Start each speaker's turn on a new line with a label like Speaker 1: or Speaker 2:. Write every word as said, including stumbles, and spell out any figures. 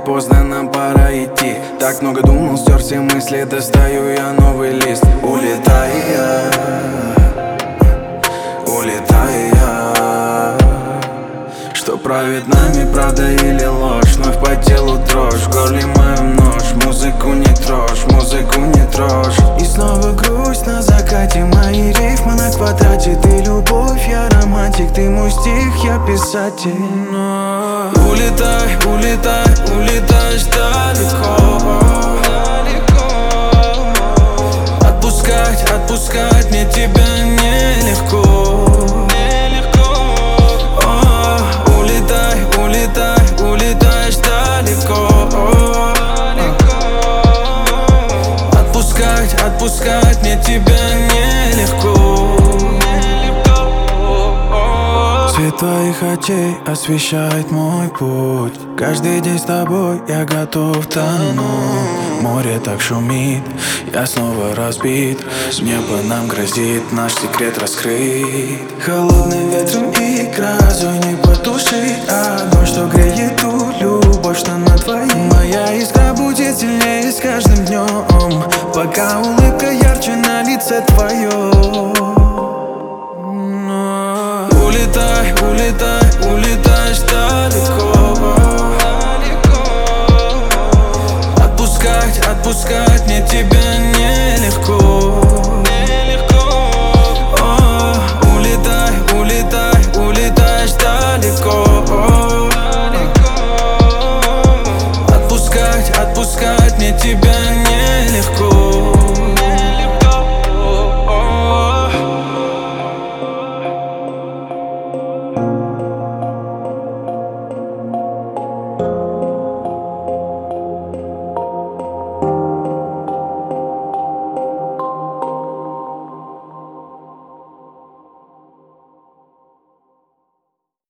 Speaker 1: поздно, нам пора идти. Так много думал, стер все мысли, достаю я новый лист. Улетай я, улетай я. Что правит нами, правда или ложь? Вновь по телу дрожь, в горле моем нож. Музыку не трожь, музыку не трожь. И снова грусть на закате, мои рифмы на квадрате. Ты любовь, я романтик, ты мой стих, я писатель. Но... Улетай, улетай, улетаешь далеко. Отпускать, отпускать мне тебя нелегко. Улетаешь далеко. Отпускать, отпускать мне тебя нелегко. Свет твоих очей освещает мой путь. Каждый день с тобой я готов тонуть. Море так шумит, я снова разбит. Небо нам грозит, наш секрет раскрыть. Холодным ветром и грозой не потушить огонь, что греет ту любовь, что на твоей. Моя искра будет сильнее с каждым днем, пока улыбка ярче на лице твоем. Улетай, улетай, улетаешь далеко. Отпускать, отпускать